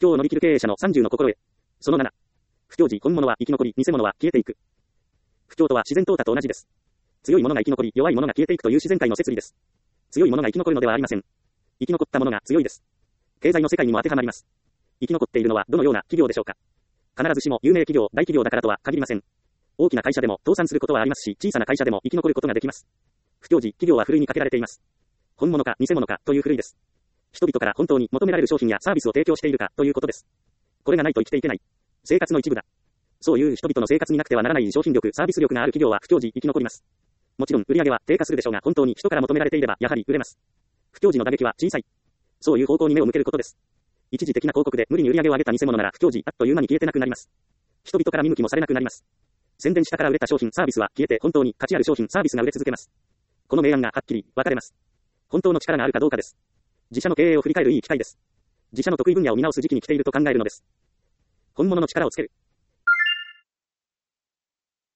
況を乗り切る経営者の30の心得。その7。不況時、本物は生き残り、偽物は消えていく。不況とは自然淘汰と同じです。強い者が生き残り、弱い者が消えていくという自然界の摂理です。強い者が生き残るのではありません。生き残った者が強いです。経済の世界にも当てはまります。生き残っているのはどのような企業でしょうか。必ずしも有名企業、大企業だからとは限りません。大きな会社でも倒産することはありますし、小さな会社でも生き残ることができます。不況時、企業はふるいにかけられています。本物か偽物かというふるいです。人々から本当に求められる商品やサービスを提供しているかということです。これがないと生きていけない。生活の一部だ。そういう人々の生活になくてはならない商品力、サービス力がある企業は不況時生き残ります。もちろん売上は低下するでしょうが、本当に人から求められていればやはり売れます。不況時の打撃は小さい。そういう方向に目を向けることです。一時的な広告で無理に売上を上げた偽物なら不況時あっという間に消えてなくなります。人々から見向きもされなくなります。宣伝したから売れた商品、サービスは消えて本当に価値ある商品、サービスが売れ続けます。この明暗がはっきり分かれます。本当の力があるかどうかです。自社の経営を振り返るいい機会です。自社の得意分野を見直す時期に来ていると考えるのです。本物の力をつける。